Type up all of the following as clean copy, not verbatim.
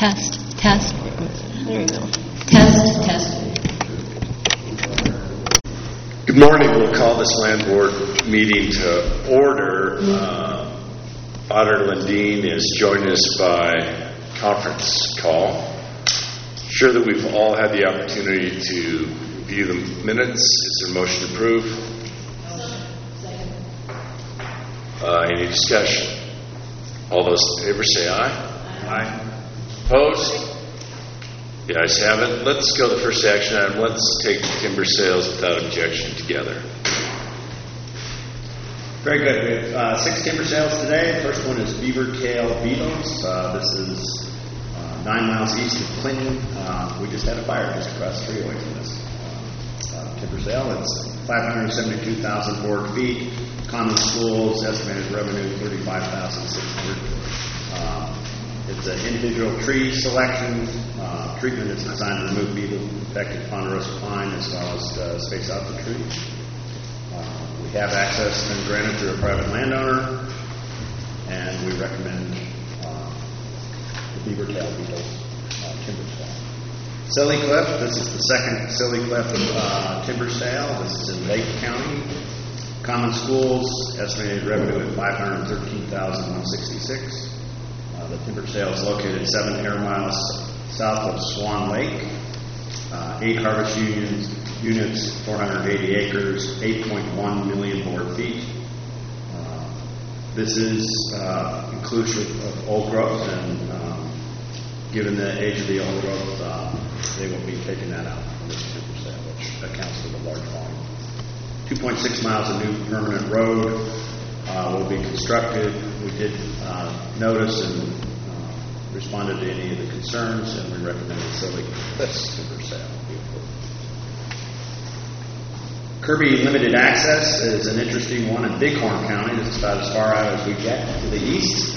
Test. There you go. Test. Good morning. We'll call this land board meeting to order. Auditor Lundeen is joining us by conference call. Sure that we've all had the opportunity to review the minutes. Is there a motion to approve? Any discussion? All those in favor say aye. Aye. Opposed? The ayes have it. Let's go to the first action item. Let's take timber sales without objection together. Very good. We have 6 timber sales today. The first one is Beaver Tail Beetles. This is 9 miles east of Clinton. We just had a fire just across the street away from this timber sale. It's 572,000 board feet. Common schools, estimated revenue $35,600. It's an individual tree selection. Treatment is designed to remove beetle-infected ponderosa pine as well as space out the tree. We have access been granted to a private landowner, and we recommend the Beaver Tail Beetle timber sale. Silly Cliff, this is the second Silly Cliff timber sale. This is in Lake County. Common schools, estimated revenue at $513,166. The timber sale is located 7 air miles south of Swan Lake. 8 harvest units, 480 acres, 8.1 million board feet. This is inclusive of old growth, and given the age of the old growth, they will be taking that out from this timber sale, which accounts for the large volume. 2.6 miles of new permanent road will be constructed. We did notice and responded to any of the concerns, and we recommend the Silly Cliffs timber sale. Kirby Limited Access is an interesting one in Bighorn County. This is about as far out as we get to the east.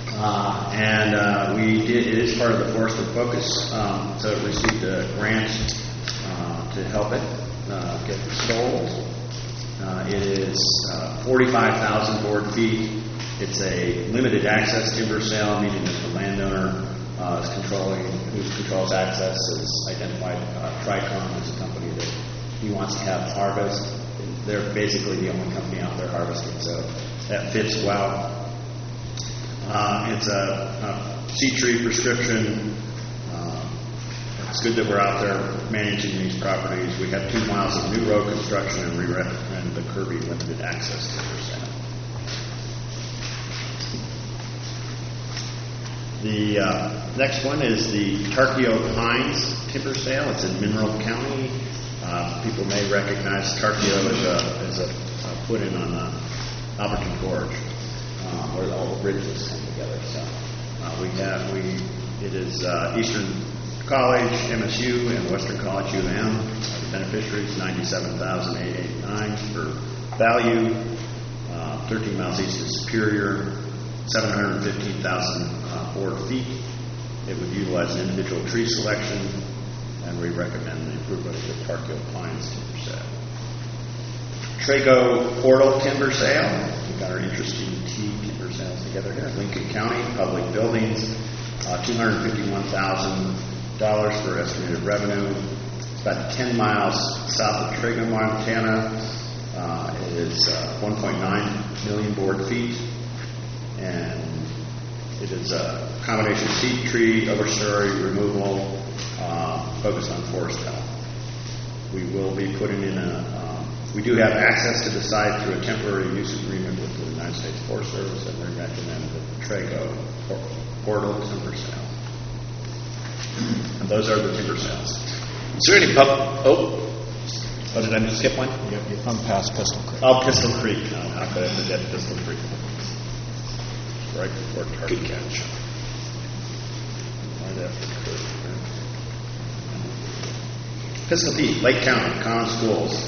It is part of the Forest and Focus, so it received a grant to help it get sold. It is 45,000 board feet. It's a limited access timber sale, meaning that the landowner who controls access is identified. Tricon is a company that he wants to have harvest. They're basically the only company out there harvesting, so that fits well. It's a seed tree prescription. It's good that we're out there managing these properties. We have 2 miles of new road construction, and we recommend the Kirby Limited Access timber sale. The next one is the Tarkio Pines timber sale. It's in Mineral County. People may recognize Tarkio as a put-in on the Alberton Gorge, where all the bridges come together. So it is Eastern College, MSU, and Western College UM. The beneficiaries, $97,889 for value. 13 miles east of Superior, 715,000 board feet. It would utilize an individual tree selection, and we recommend the improvement of the Tarkio Pines timber sale. Trago Portal timber sale. We've got our interesting timber sales together here. Lincoln County, public buildings, $251,000 for estimated revenue. It's about 10 miles south of Trago, Montana. It is 1.9 million board feet, and it is a combination seed tree, overstory removal, focused on forest health. We will be putting in we do have access to the site through a temporary use agreement with the United States Forest Service, and we recommend the Trago Portal timber sale. And those are the timber sales. Is there any did I skip one? You've gone past Pistol Creek. Oh, Pistol Creek. No, how could I forget Pistol Creek? Right before Tarkio. Good catch. Right after Creek. Pistol Pete, Lake County, Common Schools,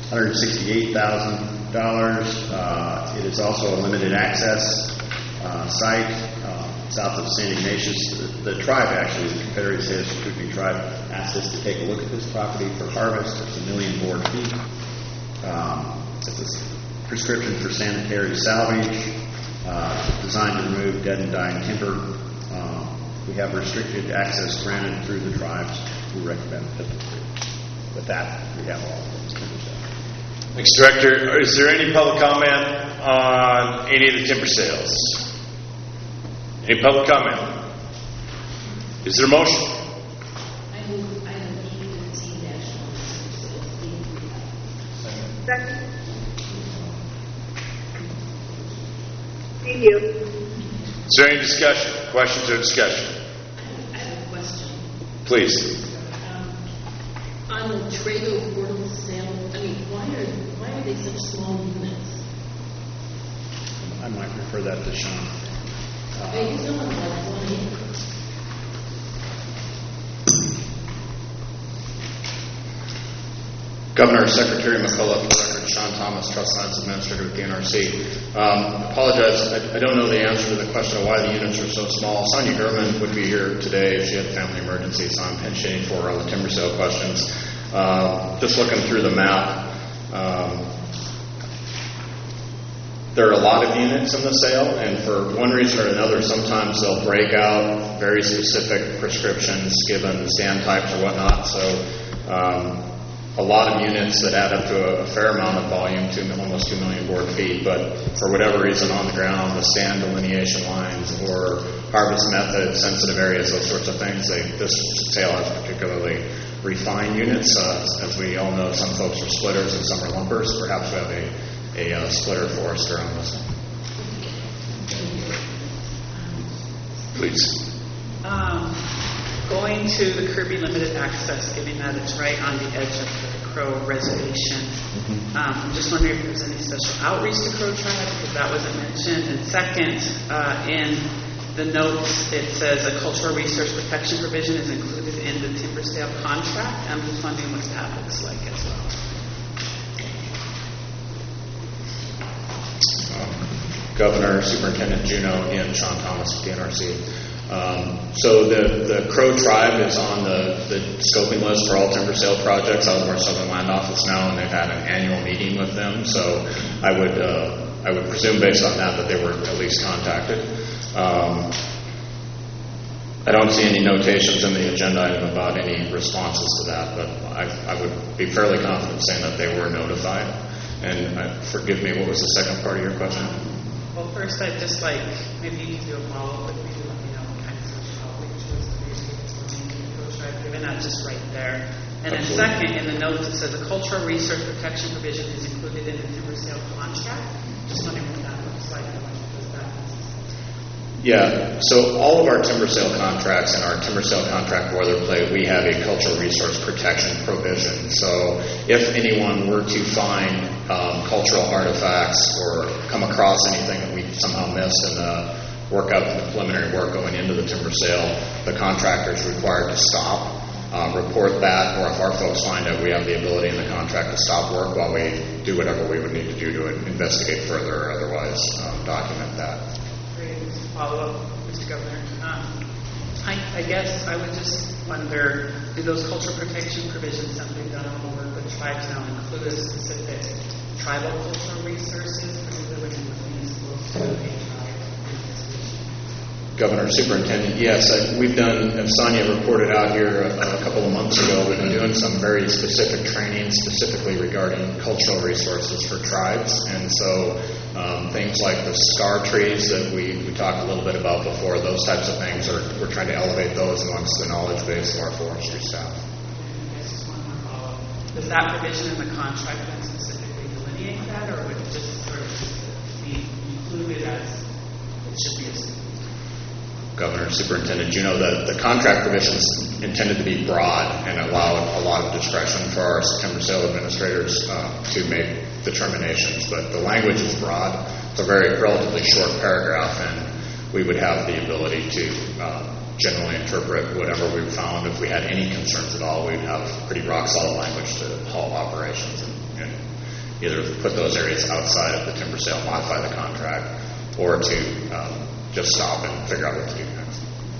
$168,000. It is also a limited access site south of St. Ignatius. The tribe, actually, the Confederate Salish Kootenai tribe, asked us to take a look at this property for harvest. It's 1 million board feet. It's a prescription for sanitary salvage, designed to remove dead and dying timber. We have restricted access granted through the tribes. We recommend 53. With that, we have all of those timber sales. Thanks, Director. Is there any public comment on any of the timber sales? Any public comment? Is there a motion? I move item E15-1. Second. Thank you. Is there any discussion? Questions or discussion? I have a question. Please. On the Trago portable sale, why are they such small units? I might refer that to Sean. They still have like 1 acre. Governor, Secretary McCullough, for the record, Sean Thomas, Trust Lands Administrator with the NRC. Apologize, I don't know the answer to the question of why the units are so small. Sonia Gurman would be here today if she had a family emergency, so I'm pinch hitting for her on the timber sale questions. Just looking through the map, there are a lot of units in the sale, and for one reason or another, sometimes they'll break out very specific prescriptions given stand types or whatnot. So a lot of units that add up to a fair amount of volume, almost 2 million board feet, but for whatever reason on the ground, the stand delineation lines or harvest method, sensitive areas, those sorts of things, this sale has particularly refined units. As we all know, some folks are splitters and some are lumpers. Perhaps we have a splitter forester on this one. Please. Going to the Kirby Limited Access, given that it's right on the edge of the Crow Reservation. I'm just wondering if there's any special outreach to Crow Tribe, because that wasn't mentioned. And second, in the notes, it says a cultural resource protection provision is included in the timber sale contract. I'm just wondering what that looks like as well. Governor, Superintendent Juneau, and Sean Thomas with the NRC. So the Crow Tribe is on the scoping list for all timber sale projects out of our Southern Land Office now, and they've had an annual meeting with them. So I would presume based on that they were at least contacted. I don't see any notations in the agenda item about any responses to that, but I would be fairly confident saying that they were notified. And forgive me, what was the second part of your question? Well, first, I'd just like, maybe you can do a follow-up with me to let me know what kind of social outreach was the reason for the Crow Tribe, given that just right there. And then second, in the notes, it says a cultural resource protection provision is included in the timber sale contract. Just wondering what that looks like. How much does that necessitate? Yeah, so all of our timber sale contracts and our timber sale contract boilerplate, we have a cultural resource protection provision. So if anyone were to find cultural artifacts or come across anything that we somehow missed in the work up the preliminary work going into the timber sale, the contractor is required to stop, report that, or if our folks find out, we have the ability in the contract to stop work while we do whatever we would need to do to investigate further or otherwise document that. Follow up, Mr. Governor. I guess I would just wonder, do those cultural protection provisions that we've done on the work with tribes now include specific tribal cultural resources, particularly in things close to a tribe? Governor, Superintendent, yes, we've done, as Sonia reported out here a couple of months ago, we've been doing some very specific training specifically regarding cultural resources for tribes. And so things like the scar trees that we talked a little bit about before, those types of things, we're trying to elevate those amongst the knowledge base of our forestry staff. Just one more follow-up. Does that provision in the contract then specifically delineate that, or would it just sort of be included as it should be assumed? Governor, Superintendent Juneau, the contract provision is intended to be broad and allow a lot of discretion for our timber sale administrators to make determinations. But the language is broad. It's a relatively short paragraph, and we would have the ability to generally interpret whatever we found. If we had any concerns at all, we'd have pretty rock-solid language to halt operations and either put those areas outside of the timber sale, modify the contract, or to just stop and figure out what to do next.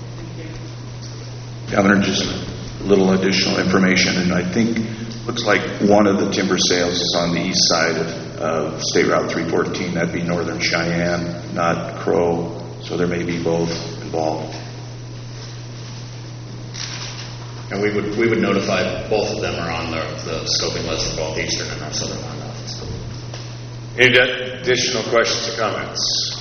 Governor, just a little additional information, and I think looks like one of the timber sales is on the east side of State Route 314. That'd be Northern Cheyenne, not Crow, so there may be both involved. And we would notify both of them are on the scoping list for both Eastern and our Southern Land Office. Any additional questions or comments?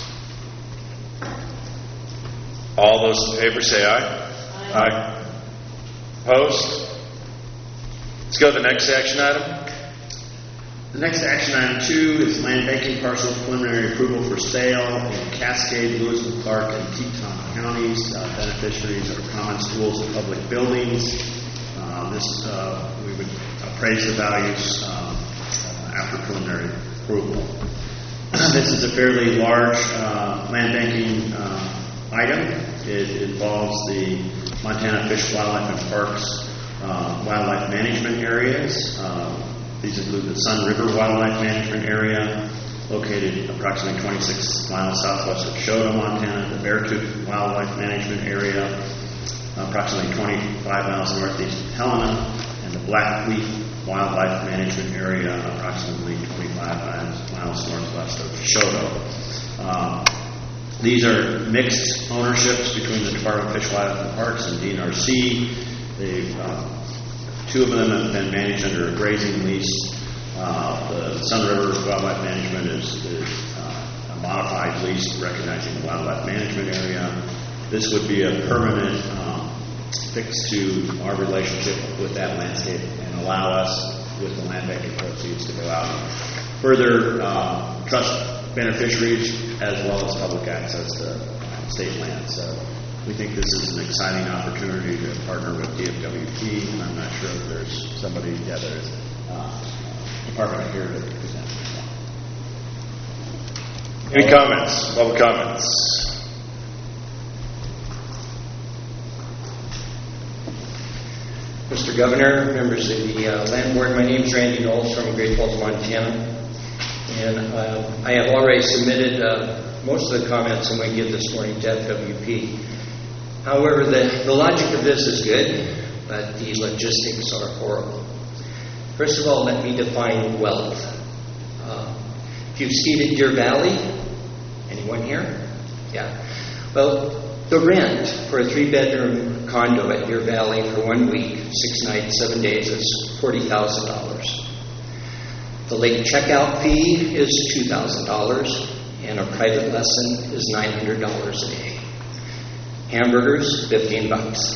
All those in favor say aye. Aye. Opposed? Let's go to the next action item. The next action item 2 is land banking parcels preliminary approval for sale in Cascade, Lewisville, Clark, and Teton counties. Beneficiaries are common schools and public buildings. We would appraise the values after preliminary approval. This is a fairly large land banking item. It involves the Montana Fish, Wildlife, and Parks wildlife management areas. These include the Sun River Wildlife Management Area, located approximately 26 miles southwest of Shota, Montana, the Beartooth Wildlife Management Area, approximately 25 miles northeast of Helena, and the Blackleaf Wildlife Management Area, approximately 25 miles northwest of Shota. These are mixed ownerships between the Department of Fish, Wildlife, and Parks and DNRC. Two of them have been managed under a grazing lease. The Sun River Wildlife Management is a modified lease recognizing the wildlife management area. This would be a permanent fix to our relationship with that landscape and allow us, with the land banking proceeds, to go out and further trust beneficiaries as well as public access to state land. So we think this is an exciting opportunity to partner with DFWP, and I'm not sure if there's somebody, there's department here to present. Any comments? Public comments? Mr. Governor, members of the Land Board, my name is Randy Knowles from Great Falls, Montana, and I have already submitted most of the comments I'm going to give this morning to FWP. However, the logic of this is good, but the logistics are horrible. First of all, let me define wealth. If you've skied at Deer Valley, anyone here? Yeah. Well, the rent for a 3-bedroom condo at Deer Valley for 1 week, 6 nights, 7 days, is $40,000. The lake checkout fee is $2,000, and a private lesson is $900 a day. Hamburgers, $15.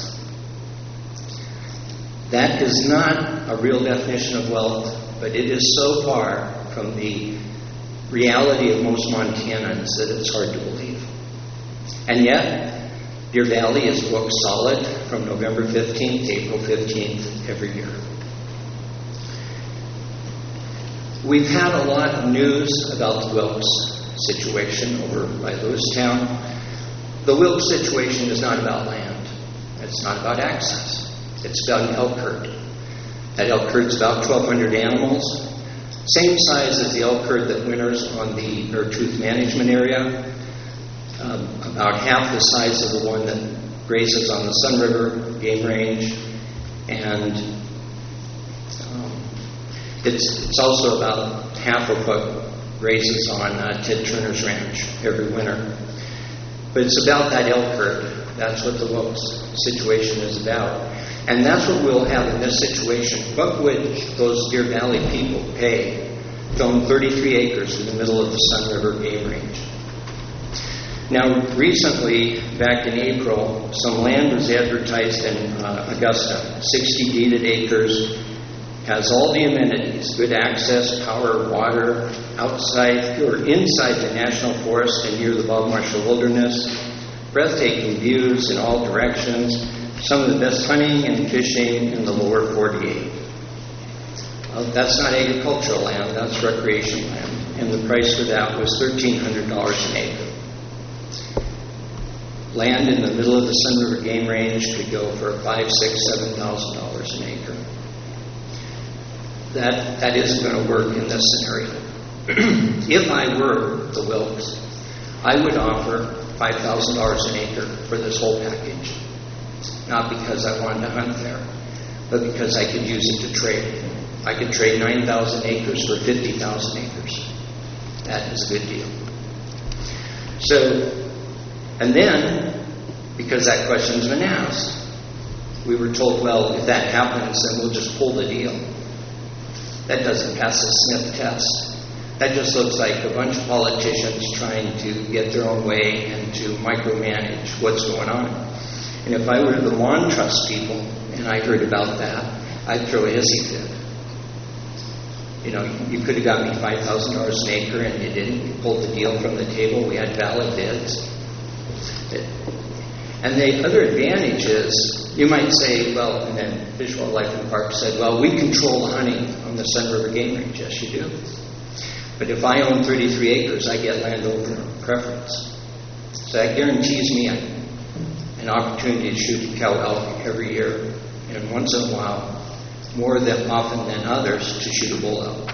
That is not a real definition of wealth, but it is so far from the reality of most Montanans that it's hard to believe. And yet, Deer Valley is booked solid from November 15th to April 15th every year. We've had a lot of news about the Wilkes situation over by Lewistown. The Wilkes situation is not about land. It's not about access. It's about an elk herd. That elk herd is about 1,200 animals, same size as the elk herd that winters on the Beartooth Management Area, about half the size of the one that grazes on the Sun River Game Range, and it's also about half of what grazes on Ted Turner's ranch every winter. But it's about that elk herd. That's what the Wilkes situation is about. And that's what we'll have in this situation. What would those Deer Valley people pay to own 33 acres in the middle of the Sun River Game Range? Now, recently, back in April, some land was advertised in Augusta, 60 deeded acres, has all the amenities, good access, power, water, outside or inside the National Forest and near the Bob Marshall Wilderness, breathtaking views in all directions, some of the best hunting and fishing in the lower 48. That's not agricultural land, that's recreation land, and the price for that was $1,300 an acre. Land in the middle of the Sun River Game Range could go for $5,000, $6,000, $7,000 an acre. That isn't going to work in this scenario. If I were the Wilkes, I would offer $5,000 an acre for this whole package. Not because I wanted to hunt there, but because I could use it to trade. I could trade 9,000 acres for 50,000 acres. That is a good deal. So, and then, because that question's been asked, we were told, well, if that happens, then we'll just pull the deal. That doesn't pass the sniff test. That just looks like a bunch of politicians trying to get their own way and to micromanage what's going on. And if I were the lawn trust people and I heard about that, I'd throw a hissy fit. You know, you could have got me $5,000 an acre and you didn't. You pulled the deal from the table. We had valid bids. And the other advantage is, you might say, well, and then Fish, Wildlife, and Parks said, well, we control the hunting on the Sun River Game Range. Yes, you do. But if I own 33 acres, I get landowner preference. So that guarantees me an opportunity to shoot a cow elk every year, and once in a while, more than often than others, to shoot a bull elk.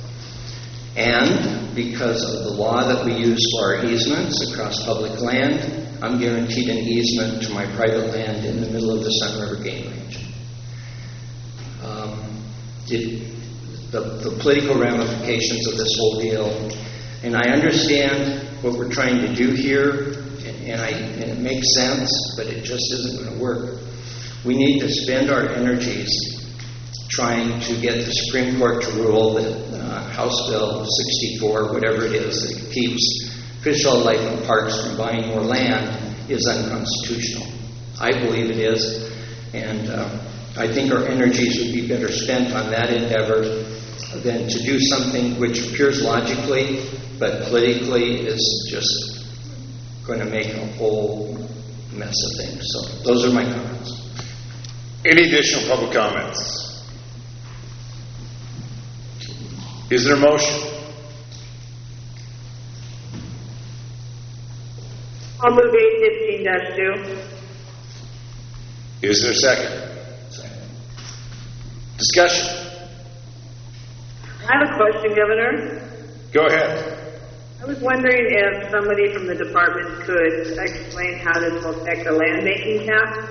And because of the law that we use for our easements across public land, I'm guaranteed an easement to my private land in the middle of the Sun River Game Range. The political ramifications of this whole deal, and I understand what we're trying to do here, and it makes sense, but it just isn't going to work. We need to spend our energies trying to get the Supreme Court to rule that House Bill 64, whatever it is, that keeps Fish, Wildlife, and Parks from buying more land is unconstitutional. I believe it is, and I think our energies would be better spent on that endeavor than to do something which appears logically, but politically is just going to make a whole mess of things. So those are my comments. Any additional public comments? Is there a motion? I'll move 815-2. Is there a second? Discussion. I have a question, Governor. Go ahead. I was wondering if somebody from the department could explain how this will affect the land banking cap.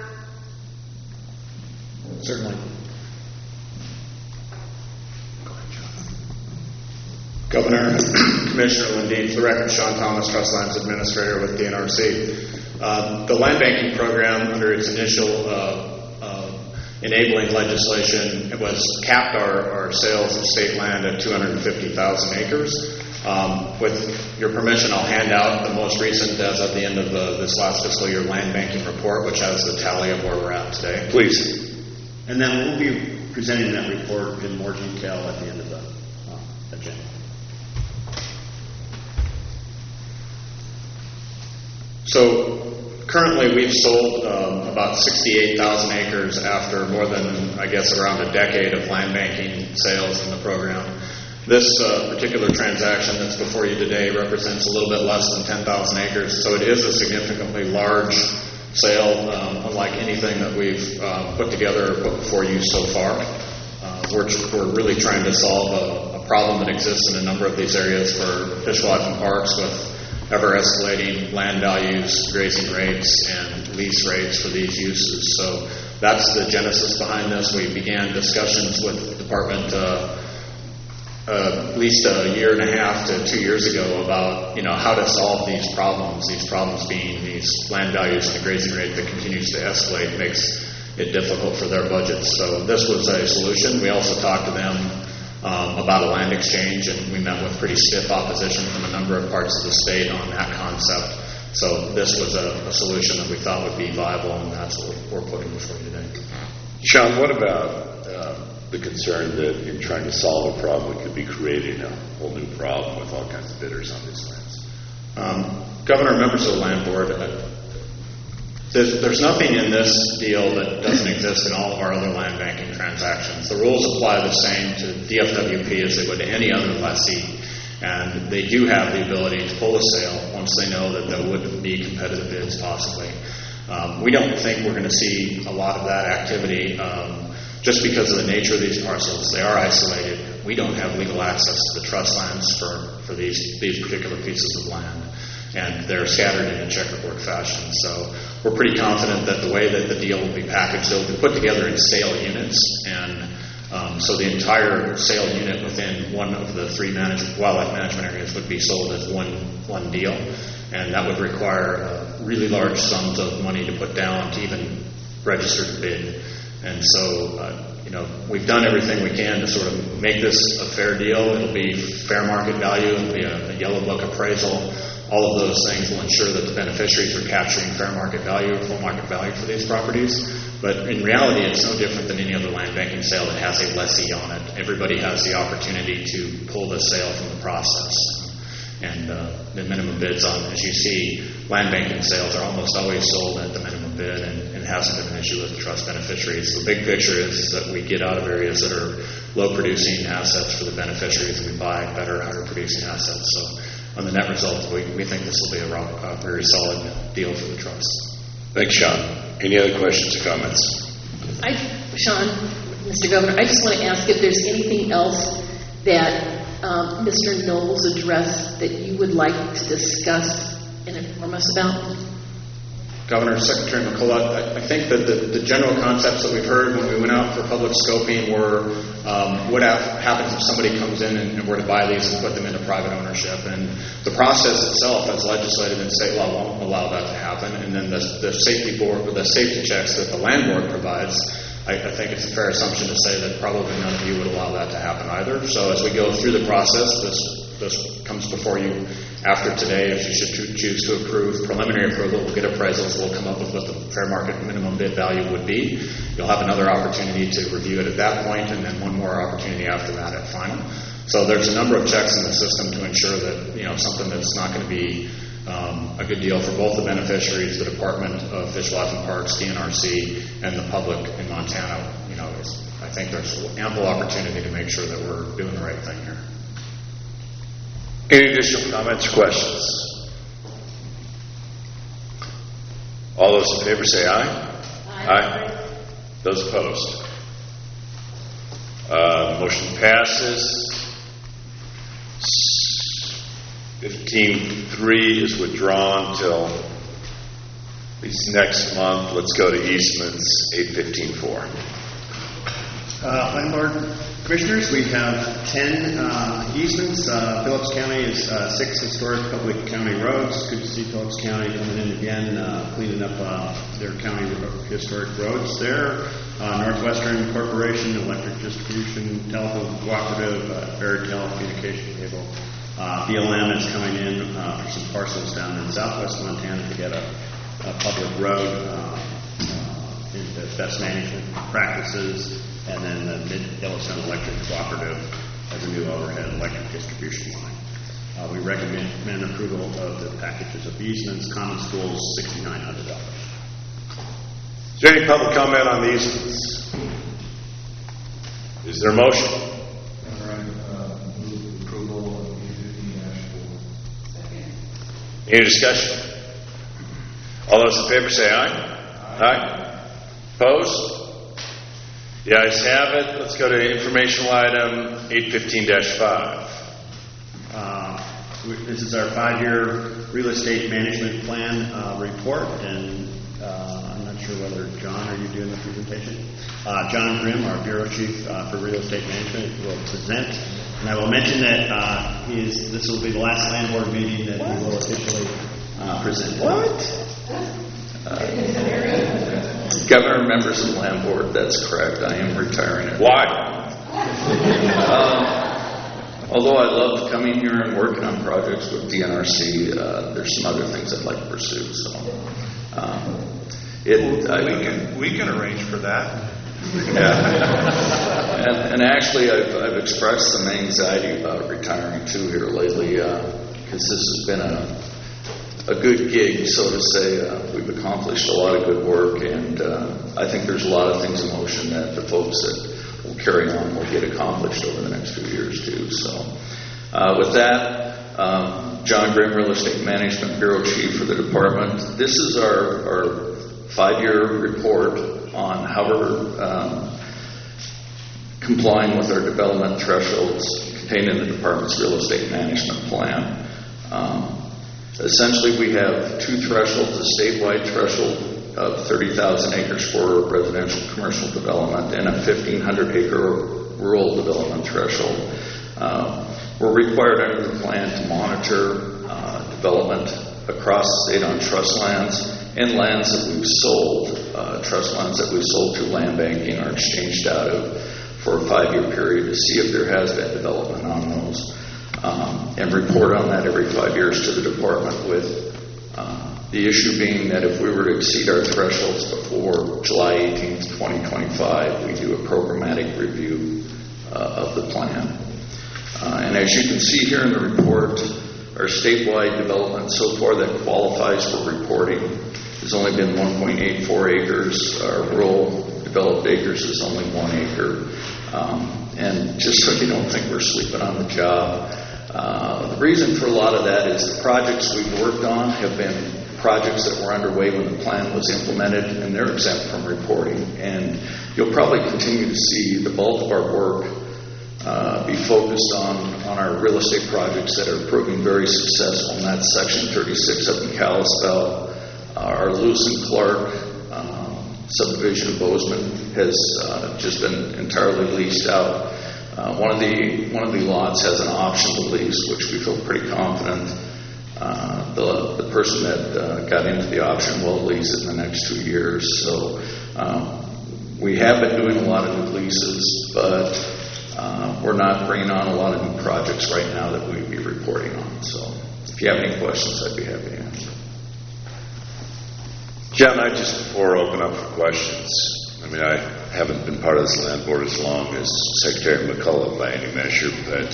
Certainly. Governor, Commissioner Lundeen, for the record, Sean Thomas, Trust Lands Administrator with DNRC. The land banking program, under its initial enabling legislation, it was capped our sales of state land at 250,000 acres. With your permission, I'll hand out the most recent, as at the end of this last fiscal year, land banking report, which has the tally of where we're at today. Please. And then we'll be presenting that report in more detail at the end of the agenda. So currently we've sold about 68,000 acres after more than, I guess, around a decade of land banking sales in the program. This particular transaction that's before you today represents a little bit less than 10,000 acres, so it is a significantly large sale, unlike anything that we've put together or put before you so far. We're really trying to solve a problem that exists in a number of these areas for Fish, Wildlife, and Parks, with ever-escalating land values, grazing rates, and lease rates for these uses. So that's the genesis behind this. We began discussions with the department at least a year and a half to 2 years ago about how to solve these problems being these land values and the grazing rate that continues to escalate makes it difficult for their budgets. So this was a solution. We also talked to them about a land exchange, and we met with pretty stiff opposition from a number of parts of the state on that concept. So this was a solution that we thought would be viable, and that's what we're putting before you today. Sean, what about the concern that in trying to solve a problem, we could be creating a whole new problem with all kinds of bidders on these lands? Governor, members of the Land Board, there's nothing in this deal that doesn't exist in all of our other land banking transactions. The rules apply the same to DFWP as they would to any other lessee, and they do have the ability to pull a sale once they know that there would be competitive bids possibly. We don't think we're going to see a lot of that activity just because of the nature of these parcels. They are isolated. We don't have legal access to the trust lands for these particular pieces of land, and they're scattered in a checkerboard fashion. So we're pretty confident that the way that the deal will be packaged, it'll be put together in sale units, and so the entire sale unit within one of the three wildlife management areas would be sold as one deal, and that would require really large sums of money to put down to even register to bid. And so, we've done everything we can to sort of make this a fair deal. It'll be fair market value. It'll be a yellow book appraisal. All of those things will ensure that the beneficiaries are capturing fair market value, full market value for these properties. But in reality, it's no different than any other land banking sale that has a lessee on it. Everybody has the opportunity to pull the sale from the process. And the minimum bids on, as you see, land banking sales are almost always sold at the minimum bid, and it hasn't been an issue with the trust beneficiaries. The big picture is that we get out of areas that are low-producing assets for the beneficiaries, and we buy better, higher-producing assets. So on the net result, we think this will be a very solid deal for the trust. Thanks, Sean. Any other questions or comments? Sean, Mr. Governor, I just want to ask if there's anything else that Mr. Knowles addressed that you would like to discuss and inform us about? Governor, Secretary McCullough, I think that the general concepts that we've heard when we went out for public scoping were what happens if somebody comes in and were to buy these and put them into private ownership. And the process itself, as legislated in state law, won't allow that to happen. And then the safety board, or the safety checks that the land board provides, I think it's a fair assumption to say that probably none of you would allow that to happen either. So as we go through the process, this comes before you after today. If you should choose to approve preliminary approval, we'll get appraisals. We'll come up with what the fair market minimum bid value would be. You'll have another opportunity to review it at that point, and then one more opportunity after that at final. So there's a number of checks in the system to ensure that something that's not going to be a good deal for both the beneficiaries, the Department of Fish, Wildlife and Parks, DNRC, and the public in Montana. I think there's ample opportunity to make sure that we're doing the right thing here. Any additional comments or questions? All those in favor say aye. Aye. Those opposed? Motion passes. 15.3 is withdrawn till at least next month. Let's go to easements, 815.4. Landlord Commissioners, we have 10 easements. Phillips County is 6 historic public county roads. Good to see Phillips County coming in again, cleaning up their county historic roads there. Northwestern Corporation, Electric Distribution, Telephone Cooperative, Veritel Communication Cable. BLM is coming in for some parcels down in southwest Montana to get a public road into best management practices. And then the Mid-Yellowstone Electric Cooperative as a new overhead electric distribution line. We recommend approval of the packages of easements. Common Schools, $6,900. Is there any public comment on the easements? Is there a motion? Move approval of E15-4. Second. Any discussion? All those in favor say aye. Aye. Opposed? The ayes have it. Let's go to informational item 815-5. This is our 5-year real estate management plan report, and I'm not sure whether John, are you doing the presentation? John Grimm, our bureau chief for real estate management, will present. And I will mention that this will be the last land board meeting that he will officially present. Governor, members of the land board, that's correct. I am retiring. Why? Although I love coming here and working on projects with DNRC, there's some other things I'd like to pursue. So, we can arrange for that. Yeah. And actually, I've expressed some anxiety about retiring too here lately, because this has been a good gig, so to say. We've accomplished a lot of good work, and I think there's a lot of things in motion that the folks that will carry on will get accomplished over the next few years too. So with that, John Grimm, Real Estate Management Bureau Chief for the department. This is our 5-year report on how we're complying with our development thresholds contained in the department's real estate management plan. Essentially, we have 2 thresholds: a statewide threshold of 30,000 acres for residential commercial development and a 1,500-acre rural development threshold. We're required under the plan to monitor development across state on trust lands and lands that we've sold, trust lands that we've sold through land banking are exchanged out of for a 5-year period to see if there has been development on those, and report on that every 5 years to the department, with the issue being that if we were to exceed our thresholds before July 18th, 2025, we do a programmatic review of the plan. And as you can see here in the report, our statewide development so far that qualifies for reporting has only been 1.84 acres. Our rural developed acres is only 1 acre. And just so you don't think we're sleeping on the job, the reason for a lot of that is the projects we've worked on have been projects that were underway when the plan was implemented, and they're exempt from reporting. And you'll probably continue to see the bulk of our work be focused on our real estate projects that are proving very successful, and that's Section 36 up in Kalispell. Our Lewis and Clark subdivision of Bozeman has just been entirely leased out. One of the lots has an option to lease, which we feel pretty confident the person that got into the option will lease it in the next 2 years. So we have been doing a lot of new leases, but we're not bringing on a lot of new projects right now that we'd be reporting on. So if you have any questions, I'd be happy to answer. John, before I open up for questions, I mean, I haven't been part of this land board as long as Secretary McCullough by any measure, but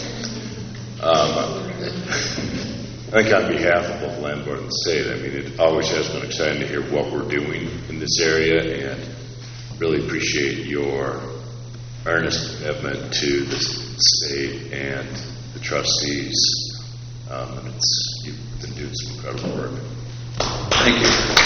I think on behalf of both land board and the state, I mean, it always has been exciting to hear what we're doing in this area, and really appreciate your earnest commitment to the state and the trustees. And you've been doing some incredible work. Thank you.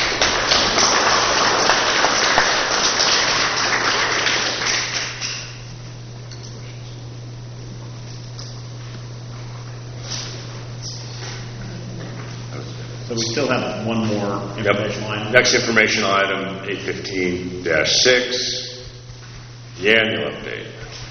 So we still have one more information line. Next information item, 815-6, the annual update.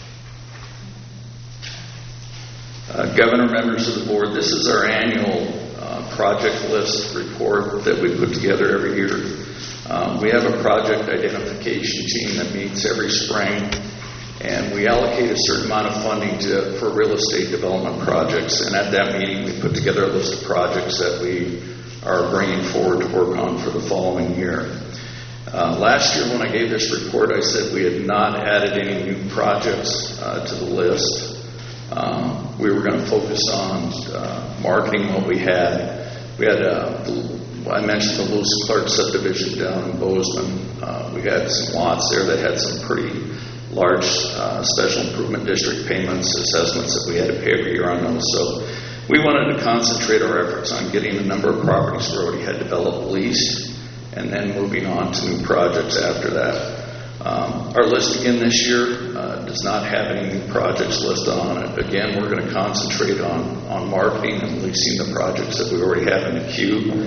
Governor, members of the board, this is our annual project list report that we put together every year. We have a project identification team that meets every spring, and we allocate a certain amount of funding for real estate development projects. And at that meeting, we put together a list of projects that we are bringing forward to work on for the following year. Last year when I gave this report, I said we had not added any new projects to the list. We were going to focus on marketing what we had. We had, I mentioned the Lewis and Clark subdivision down in Bozeman. We had some lots there that had some pretty large special improvement district payments, assessments that we had to pay every year on those. So we wanted to concentrate our efforts on getting a number of properties we already had developed leased, and then moving on to new projects after that. Our list again this year does not have any new projects listed on it. Again, we're going to concentrate on marketing and leasing the projects that we already have in the queue.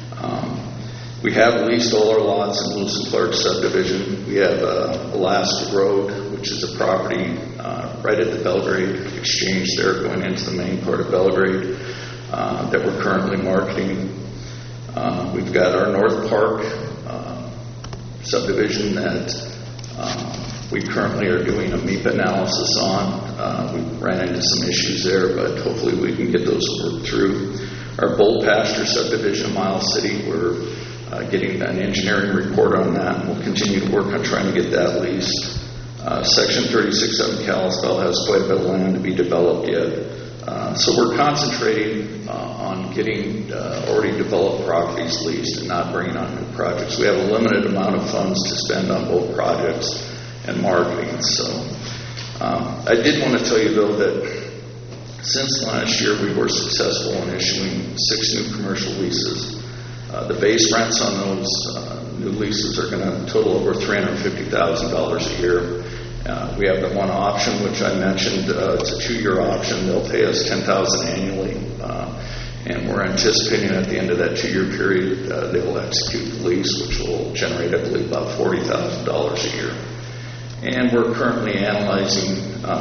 We have leased all our lots in Lewis and Clark subdivision. We have Alaska Road, which is a property right at the Belgrade Exchange there, going into the main part of Belgrade, that we're currently marketing. We've got our North Park subdivision that we currently are doing a MEPA analysis on. We ran into some issues there, but hopefully we can get those worked through. Our Bold Pasture subdivision in Miles City, we're getting an engineering report on that, and we'll continue to work on trying to get that leased. Section 36 up in Kalispell has quite a bit of land to be developed yet. So we're concentrating on getting already developed properties leased and not bringing on new projects. We have a limited amount of funds to spend on both projects and marketing. So I did want to tell you, though, that since last year we were successful in issuing 6 new commercial leases. The base rents on those new leases are going to total over $350,000 a year. We have the one option, which I mentioned. It's a 2-year option. They'll pay us $10,000 annually, and we're anticipating at the end of that 2-year period they will execute the lease, which will generate, I believe, about $40,000 a year. And we're currently analyzing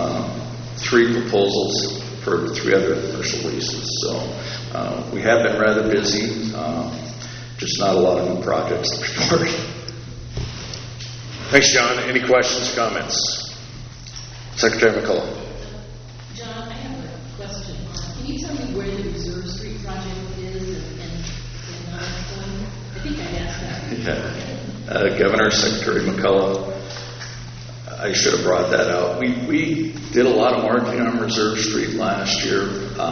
3 proposals for 3 other commercial leases. So we have been rather busy just not a lot of new projects to report. Thanks, John. Any questions, comments? Secretary McCullough. John, I have a question. Can you tell me where the Reserve Street project is and I think I asked that. Yeah. Governor, Secretary McCullough, I should have brought that out. We did a lot of marketing on Reserve Street last year.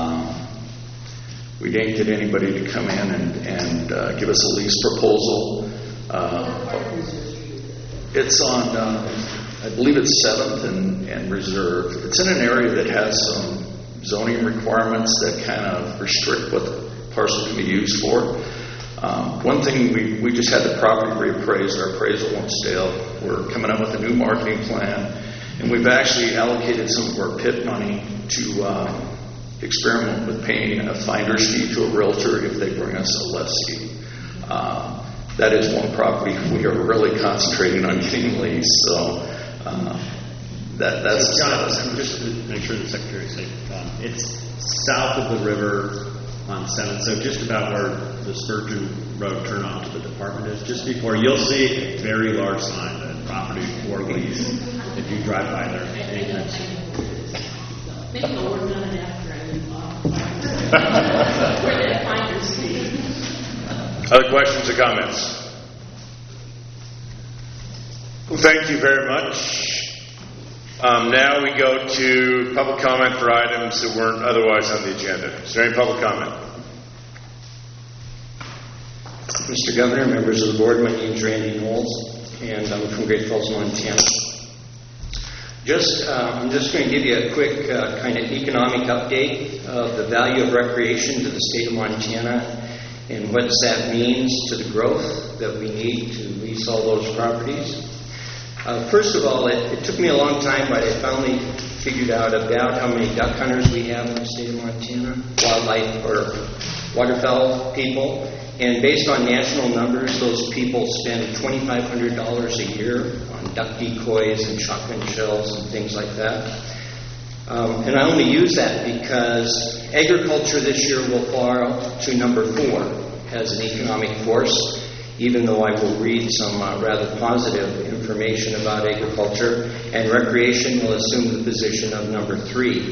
We didn't get anybody to come in and give us a lease proposal. It's on, I believe it's 7th and Reserve. It's in an area that has some zoning requirements that kind of restrict what the parcel can be used for. One thing, we just had the property reappraised. Our appraisal won't stale. We're coming up with a new marketing plan, and we've actually allocated some of our PIT money to experiment with paying a finder's fee to a realtor if they bring us a lessee. That is one property we are really concentrating on getting leased. So that's so John, just to make sure the Secretary is safe. It's south of the river on 7th, so just about where the Spurgeon Road turnoff to the department is. Just before, you'll see a very large sign that property for lease if you drive by there. Maybe I'll work on it after I leave off. Where that finder's fee. Other questions or comments? Well, thank you very much. Now we go to public comment for items that weren't otherwise on the agenda. Is there any public comment? Mr. Governor, members of the board, my name is Randy Knowles, and I'm from Great Falls, Montana. I'm just going to give you a quick kind of economic update of the value of recreation to the state of Montana and what that means to the growth that we need to lease all those properties. First of all, it took me a long time, but I finally figured out about how many duck hunters we have in the state of Montana, wildlife or waterfowl people. And based on national numbers, those people spend $2,500 a year on duck decoys and shotgun shells and things like that. And I only use that because agriculture this year will fall to number 4 as an economic force, even though I will read some rather positive information about agriculture, and recreation will assume the position of number 3.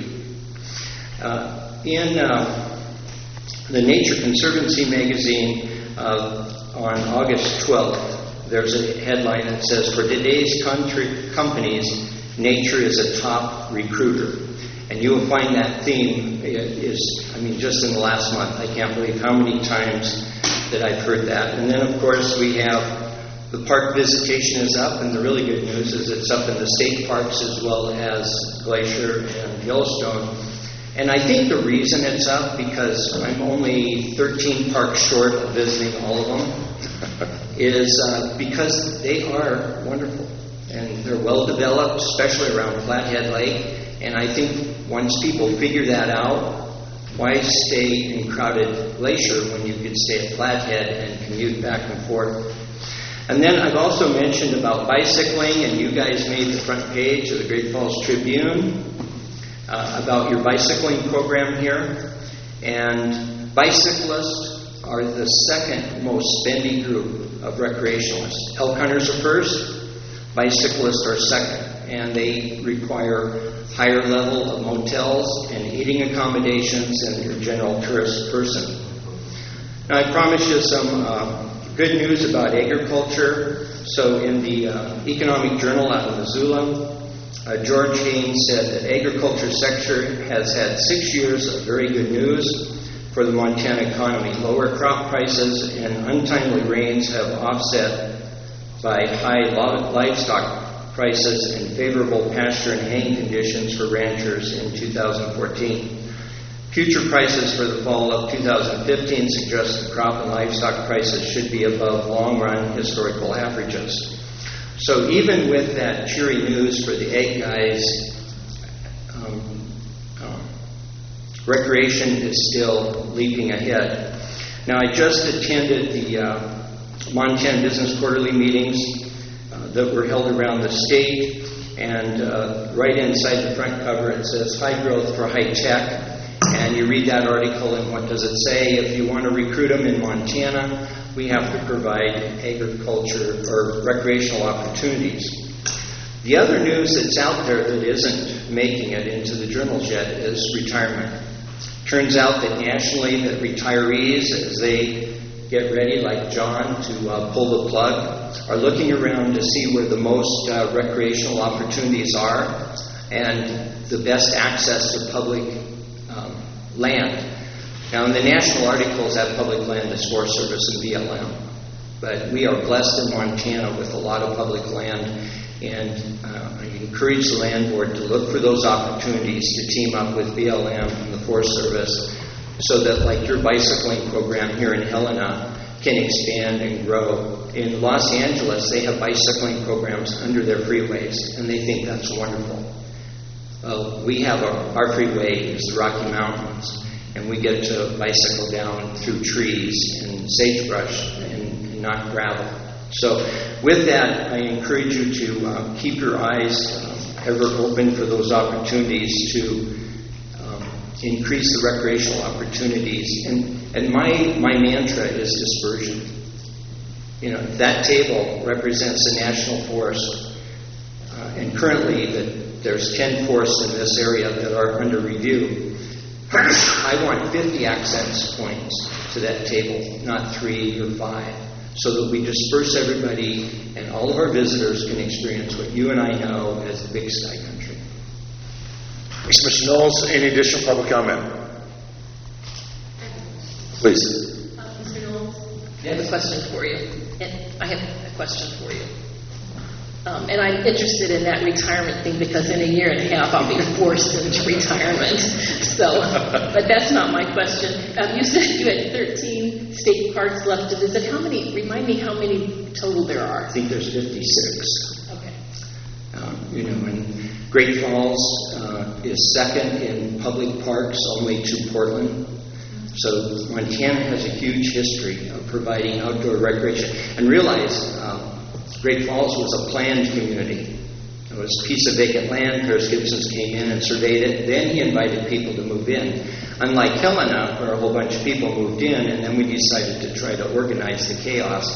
In the Nature Conservancy magazine on August 12th, there's a headline that says, "For today's companies, nature is a top recruiter." And you will find that theme just in the last month, I can't believe how many times that I've heard that. And then, of course, we have the park visitation is up, and the really good news is it's up in the state parks as well as Glacier and Yellowstone. And I think the reason it's up, because I'm only 13 parks short of visiting all of them, is because they are wonderful. And they're well developed, especially around Flathead Lake. And I think once people figure that out, why stay in crowded Glacier when you could stay at Flathead and commute back and forth? And then I've also mentioned about bicycling, and you guys made the front page of the Great Falls Tribune about your bicycling program here. And bicyclists are the second most spendy group of recreationalists. Elk hunters are first, bicyclists are second, and they require higher level of motels and eating accommodations than your general tourist person. Now, I promised you some good news about agriculture. So in the Economic Journal out of Missoula, George Haynes said that agriculture sector has had 6 years of very good news for the Montana economy. Lower crop prices and untimely rains have offset by high livestock prices and favorable pasture and haying conditions for ranchers in 2014. Future prices for the fall of 2015 suggest the crop and livestock prices should be above long-run historical averages. So even with that cheery news for the egg guys, recreation is still leaping ahead. Now, I just attended the Montana Business Quarterly meetings that were held around the state, and right inside the front cover it says high growth for high tech, and you read that article and what does it say? If you want to recruit them in Montana, we have to provide agriculture or recreational opportunities. The other news that's out there that isn't making it into the journals yet is retirement. Turns out that nationally, that retirees, as they get ready, like John, to pull the plug, are looking around to see where the most recreational opportunities are and the best access to public land. Now, in the national articles, that public land is Forest Service and BLM. But we are blessed in Montana with a lot of public land, and I encourage the land board to look for those opportunities to team up with BLM and the Forest Service so that, like your bicycling program here in Helena, can expand and grow. In Los Angeles, they have bicycling programs under their freeways, and they think that's wonderful. We have our freeway is the Rocky Mountains, and we get to bicycle down through trees and sagebrush and not gravel. So with that, I encourage you to keep your eyes ever open for those opportunities to increase the recreational opportunities. And my mantra is dispersion. You know, that table represents the national forest, and currently there's 10 forests in this area that are under review. I want 50 access points to that table, not 3 or 5, so that we disperse everybody and all of our visitors can experience what you and I know as the Big Sky Country. Thanks, Mr. Knowles. Any additional public comment? Please. Mr. Knowles, I have a question for you. And I'm interested in that retirement thing because in a year and a half I'll be forced into retirement. So, but that's not my question. You said you had 13 state parks left to visit. How many? Remind me how many total there are. I think there's 56. Okay. And Great Falls is second in public parks, only to Portland. So Montana has a huge history of providing outdoor recreation. And realize Great Falls was a planned community. It was a piece of vacant land. Paris Gibson's came in and surveyed it. Then he invited people to move in. Unlike Helena, where a whole bunch of people moved in, and then we decided to try to organize the chaos.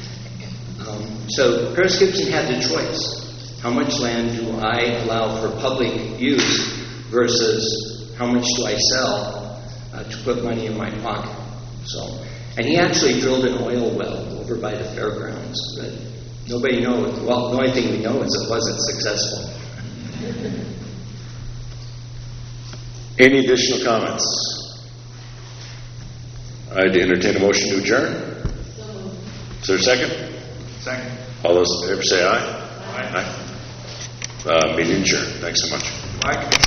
So Paris Gibson had the choice. How much land do I allow for public use versus how much do I sell to put money in my pocket? And he actually drilled an oil well over by the fairgrounds. But nobody knows. Well, the only thing we know is it wasn't successful. Any additional comments? I'd entertain a motion to adjourn. Is there a second? Second. All those in favor say aye. Aye. Meeting adjourned. Thanks so much. Mike?